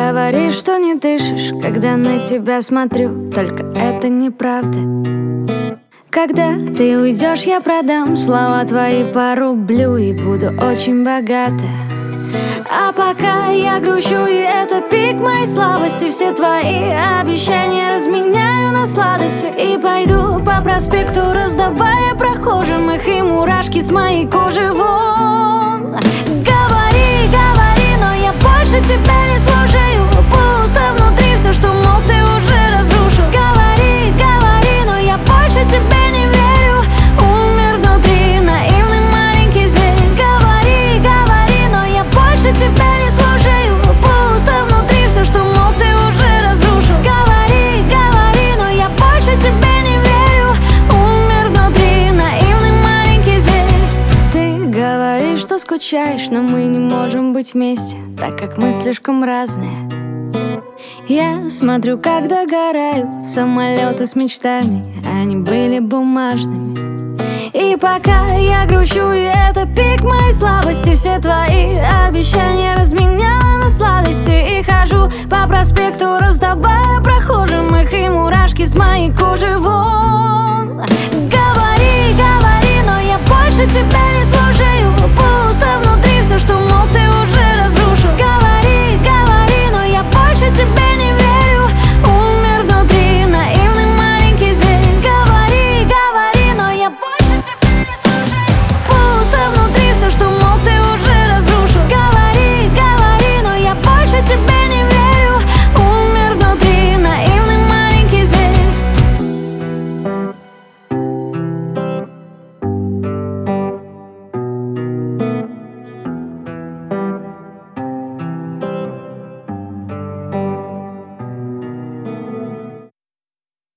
говоришь, что не дышишь, когда на тебя смотрю, только это неправда. Когда ты уйдешь, я продам слова твои по рублю и буду очень богата. А пока я грущу, и это пик моей слабости, все твои обещания разменяю на сладости. И пойду по проспекту, раздавая прохожим их, и мурашки с моей кожи вон. Говори, говори, но я больше тебя не слушаю. Пусто внутри, все, что мог, ты уже разрушил. Говори, говори, но я больше тебе не верю. Умер внутри наивный маленький зверь. Говори, говори, но я больше тебя не слушаю. Пусто внутри, все, что мог, ты уже разрушил. Говори, говори, но я больше тебе не верю. Умер внутри наивный маленький зверь. Ты говоришь, что скучаешь, но мы не можем быть вместе, так как мы слишком разные. Я смотрю, как догорают самолеты с мечтами, они были бумажными. И пока я грущу, и это пик моей слабости, все твои обещания разменяла на сладости. И хожу по проспекту, раздавая прохожим их, и мурашки с моей кожи вон. Говори,